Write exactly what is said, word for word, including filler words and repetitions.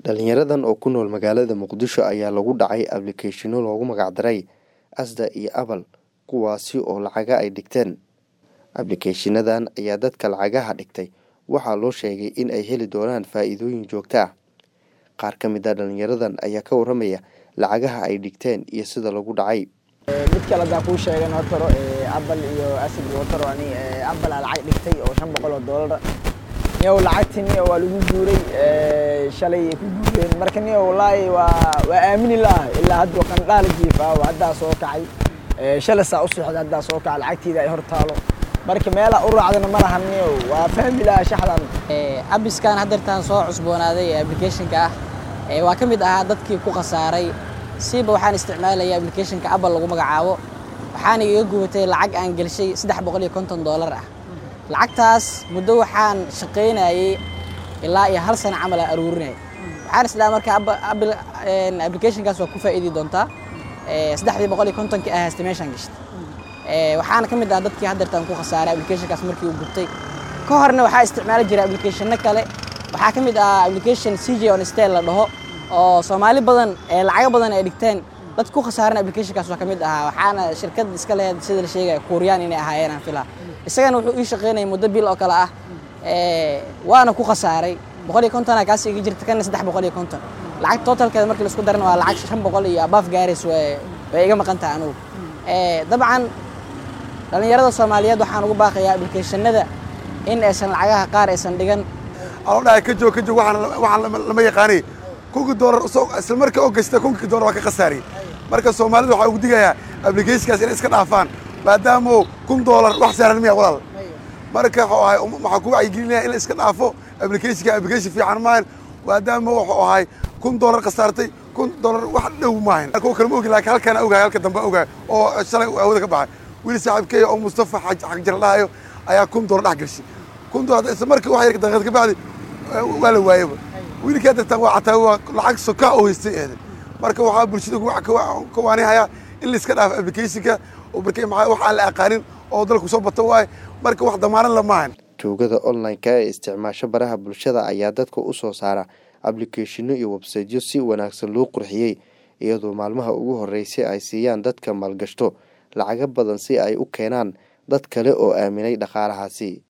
Dhalinyaradan oo ku nool magaalada Muqdisho ayaa lagu dhacay application loogu magac daray Asda iyo Abal kuwaasi oo lacaga ay dhigteen. Application-nadan ayaa dadka lacagaha dhigtay waxaa loo sheegay in ay heli doonaan faa'iidooyin joogto ah. Qaar ka mid ah dhalinyaradan ayaa ka waramaya lacagaha ay dhigteen iyo sida lagu dhacay. mid kale hadaan kuu sheegan hortaro Abal iyo Asad hortaro ani Abal aan lacag dhigtay oo shan boqol oo dollar yow lacagtini waa lagu guuray shalay ku guureen marka niyo wallahi waa waa aamin ilaa ilaa hadda kan dhaal jiifa waa hadda soo kacay shalay saa u socda hadda soo kacay lacagtiida ay hortaalo marka meel u raacdana ma lahan niyo waa fahmi ilaa shaxdan abiskan hadartan soo cusboonaaday application-ka ah waa kamid ah dadkii ku qasaaray siiba waxaan isticmaalay application-ka Abal lagu magacaabo waxaan iga gubatay lacag aan galishay saddex boqol iyo konton dollar ah lacagtaas muddo waxaan shaqeynayay ilaa iyo hal sano camal aan aruurinay waxaan isla markaa Abal application-kaas waa ku faa'iidi doontaa saddex boqol iyo konton ka ah estimation gashtay ee waxaan kamid ah dadkii hadartan ku khasaaray application-kaas markii uu gubtay ka horna waxaa isticmaali jiray application-na kale waxaa kamid ah application C J on Style la dhaho oo Soomaali badan ee lacag badan ay dhigteen dad ku khasaaran application-kaas waa kamid ah waxaana shirkad iska leh sida la sheegay Korean inay ahaayeen aan filaa isagana wuxuu ii shaqeynay muddo bil oo kala ah ee waana ku khasaaray boqol iyo konton kaas iga jirta kan saddex boqol iyo konton lacag totalkeeda markii la isku darno waa lacag shan boqol iyo above gaaris way way iga maqan tahay anigu ee dabcan dhalinyarada Soomaaliyeed waxaan ugu baaqayaa application-nada in aysan lacagaha qaar aysan dhigan oo dhaay ka joog ka joog waxaan waxaan lama yaqaanay kunka dollar isla markaa oo gasta kunka dollar waa ka khasaariyay marka Soomaalidu waxa ugu digayaa application-kaas inay iska dhaafaan maadaama kun dollar wax saaran miya walaal marka waxa ku wacyigelinaya in iska dhaafo application-ka application fiican maahan maadaama waxa ahay kun dollar khasaartay kun dollar wax dhow maahan marka kala ma ogi laakiin halkan ogaay halka dambe ogaay oo shalay awada ka baxay wiil saaxiibkay oo Mustafa xaq jar laayo ayaa kun dollar dhax gashay kun dollar isla markaa wax yar daqiiqad ka bacdi waa la waayay wiilka dadka waa ataa lacag soka oo haystay marka waxa bulshada ku waanihaya in la iska dhaafo application-ka oo markay waxa la aqaanin oo dalku soo bato waay marka wax damaaran la maahan tuugada online-ka ee isticmaasho baraha bulshada ayaa dadka u soo saara application-no iyo website-yo si wanaagsan loo qurxiyay iyadoo maalmaha ugu horeysay ay siiyaan dadka maalgashto lacag badan si ay u keenaan dad kale oo aaminay dhaqaalahaasi.